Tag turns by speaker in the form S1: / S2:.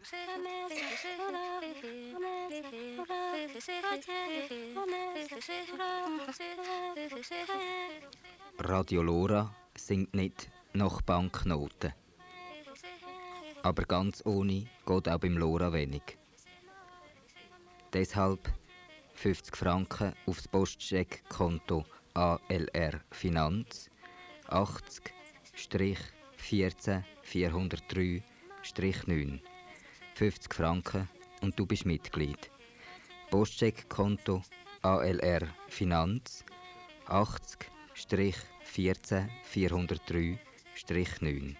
S1: Radio Lora singt nicht nach Banknoten. Aber ganz ohne geht auch beim Lora wenig. Deshalb 50 Franken aufs Postcheckkonto ALR Finanz 80-14-403-9. 50 Franken und du bist Mitglied. Postcheckkonto ALR Finanz 80-14-403-9.